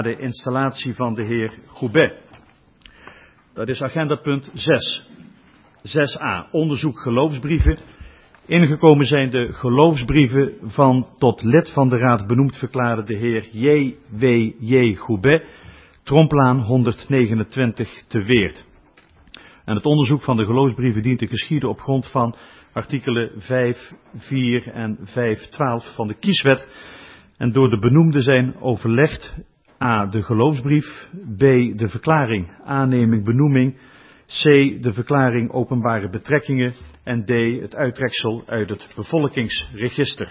De installatie van de heer Goubet. Dat is agendapunt 6. 6a. Onderzoek geloofsbrieven. Ingekomen zijn de geloofsbrieven van tot lid van de raad benoemd verklaarde de heer J.W.J. Goubet, Tromplaan 129 te Weert. En het onderzoek van de geloofsbrieven dient te geschieden op grond van artikelen 5, 4 en 5, 12 van de kieswet. En door de benoemden zijn overlegd: A. De geloofsbrief. B. De verklaring aanneming benoeming. C. De verklaring openbare betrekkingen. En D. Het uittreksel uit het bevolkingsregister.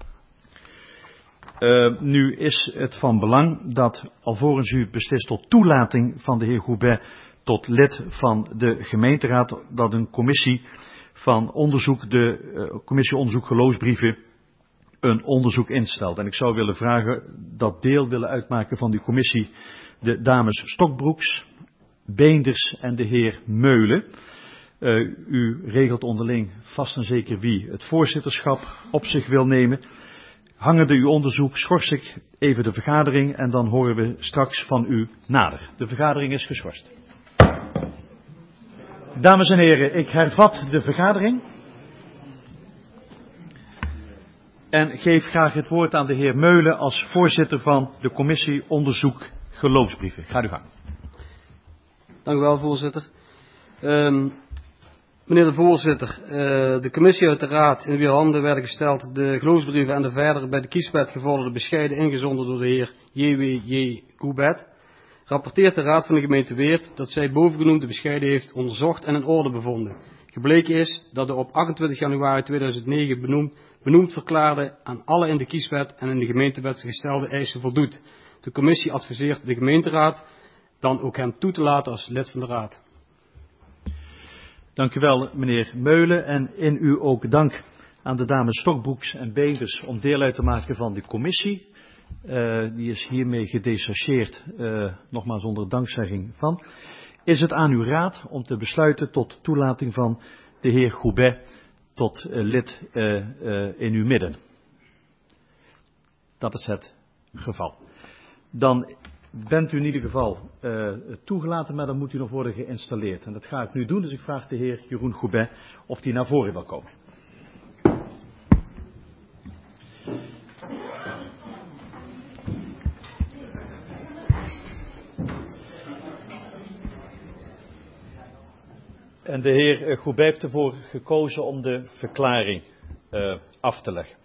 Nu is het van belang dat alvorens u beslist tot toelating van de heer Goubet tot lid van de gemeenteraad, dat een commissie van onderzoek, de commissie onderzoek geloofsbrieven, een onderzoek instelt. En ik zou willen vragen dat deel willen uitmaken van die commissie de dames Stokbroeks, Beenders en de heer Meulen. U regelt onderling vast en zeker wie het voorzitterschap op zich wil nemen. Hangende uw onderzoek schors ik even de vergadering en dan horen we straks van u nader. De vergadering is geschorst. Dames en heren, ik hervat de vergadering. En geef graag het woord aan de heer Meulen als voorzitter van de commissie onderzoek geloofsbrieven. Ga uw gang. Dank u wel, voorzitter. Meneer de voorzitter, de commissie uit de raad in wier handen werden gesteld de geloofsbrieven en de verder bij de kieswet gevorderde bescheiden ingezonden door de heer J.W.J. Goubet, rapporteert de raad van de gemeente Weert dat zij bovengenoemde bescheiden heeft onderzocht en in orde bevonden. Gebleken is dat de op 28 januari 2009 benoemd verklaarde aan alle in de kieswet en in de gemeentewet gestelde eisen voldoet. De commissie adviseert de gemeenteraad dan ook hem toe te laten als lid van de raad. Dank u wel, meneer Meulen, en in u ook dank aan de dames Stokbroeks en Beenders om deel uit te maken van de commissie. Die is hiermee gedetacheerd, nogmaals onder dankzegging van. Is het aan uw raad om te besluiten tot toelating van de heer Goubet tot lid in uw midden? Dat is het geval. Dan bent u in ieder geval toegelaten, maar dan moet u nog worden geïnstalleerd. En dat ga ik nu doen, dus ik vraag de heer Jeroen Goubet of hij naar voren wil komen. En de heer Goubet heeft ervoor gekozen om de verklaring af te leggen.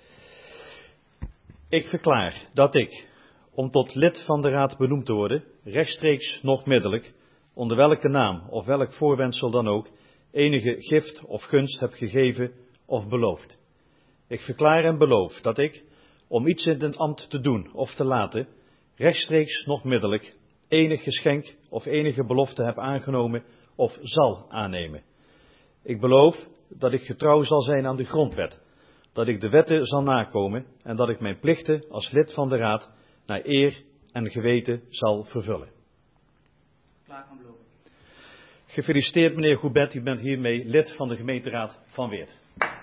Ik verklaar dat ik, om tot lid van de raad benoemd te worden, rechtstreeks noch middelijk, onder welke naam of welk voorwendsel dan ook, enige gift of gunst heb gegeven of beloofd. Ik verklaar en beloof dat ik, om iets in het ambt te doen of te laten, rechtstreeks noch middelijk, enig geschenk of enige belofte heb aangenomen of zal aannemen. Ik beloof dat ik getrouw zal zijn aan de grondwet, dat ik de wetten zal nakomen en dat ik mijn plichten als lid van de raad naar eer en geweten zal vervullen. Klaar van beloven. Gefeliciteerd meneer Goubet, u bent hiermee lid van de gemeenteraad van Weert.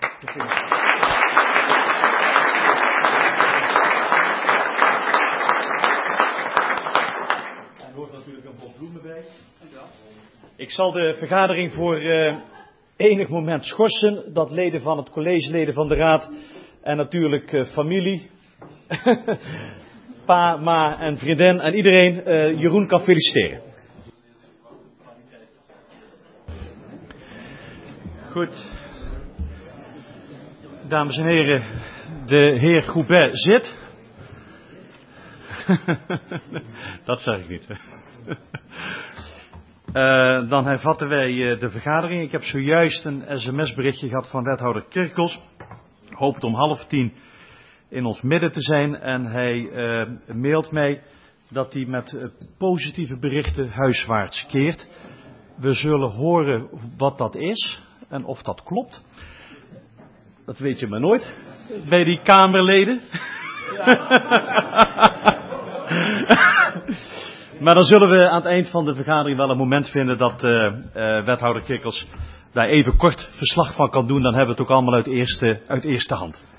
Er hoort natuurlijk een bos bloemen bij. Ik zal de vergadering voor enig moment schorsen, dat leden van het college, leden van de raad en natuurlijk familie, pa, ma en vriendin en iedereen Jeroen kan feliciteren. Goed. Dames en heren, de heer Goubet zit. Dat zeg ik niet. Dan hervatten wij de vergadering. Ik heb zojuist een sms-berichtje gehad van wethouder Kirkels. Hoopt om 9:30 in ons midden te zijn. En hij mailt mij dat hij met positieve berichten huiswaarts keert. We zullen horen wat dat is en of dat klopt. Dat weet je maar nooit bij die Kamerleden. Maar dan zullen we aan het eind van de vergadering wel een moment vinden dat wethouder Kirkels daar even kort verslag van kan doen. Dan hebben we het ook allemaal uit eerste hand.